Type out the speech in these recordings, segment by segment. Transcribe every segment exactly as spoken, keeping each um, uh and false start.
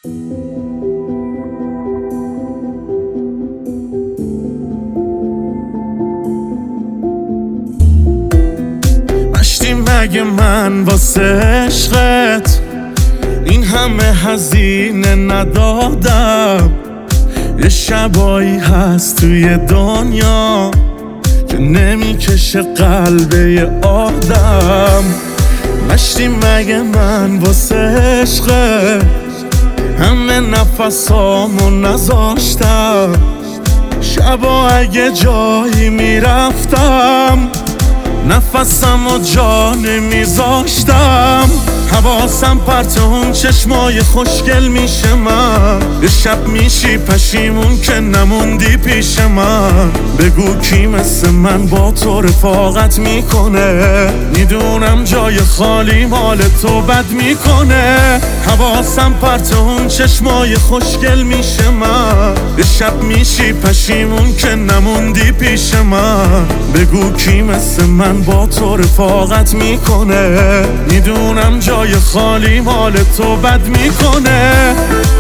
مشتی مگه من واسه عشقت این همه هزینه ندادم؟ یه شبایی هست توی دنیا که نمیکشه قلب یه آدم. مشتی مگه من واسه عشقت همه نفسامو نذاشتم؟ شبا اگه جایی میرفتم نفسم و جا نمیذاشتم. حواسم پرت اون چشمای خوشگل میشه من، یه شب میشی پشیمون که نموندی پیش من. بگو کی مثل من با تو رفاقت میکنه؟ میدونم جای خالی مال تو بد میکنه. حواسم پرت اون چشمای خوشگل میشه من، یه شب میشی پشیمون که نموندی پیش من. بگو کی مثل من با تو رفاقت میکنه؟ میدونم جای خالی مال تو بد میکنه.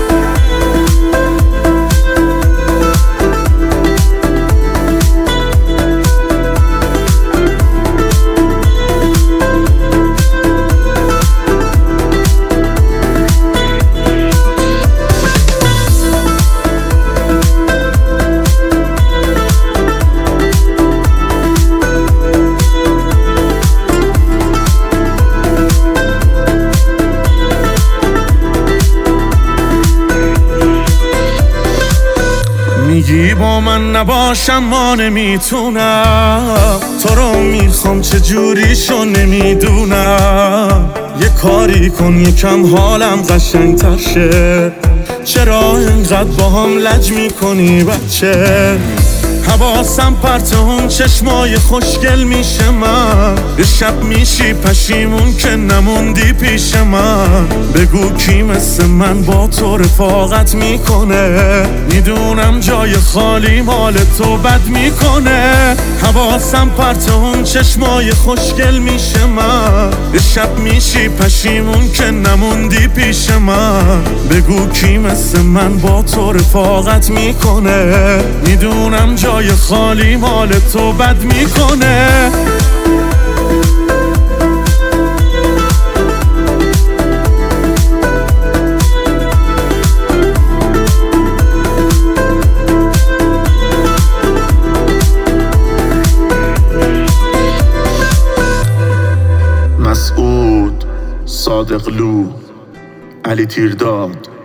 میگی با من نباشم ما نمیتونم، تو رو میخوام چجوریشو نمیدونم. یه کاری کن یکم حالم قشنگتر شه، چرا اینقدر با هم لج میکنی بچه؟ حواسم پرت اون چشمای خوشگل میشه من، یه شب میشی پشیمون که نموندی پیش من. بگو کی مثل من با تو رفاقت میکنه؟ میدونم جای خالی مال تو بد میکنه. حواسم پرت اون چشمای خوشگل میشه من، یه شب میشی پشیمون که نموندی پیش من. بگو کی مثل من با تو رفاقت میکنه؟ میدونم جای خالی مال تو بد میکنه. مسعود، صادقلو، علی تیرداد.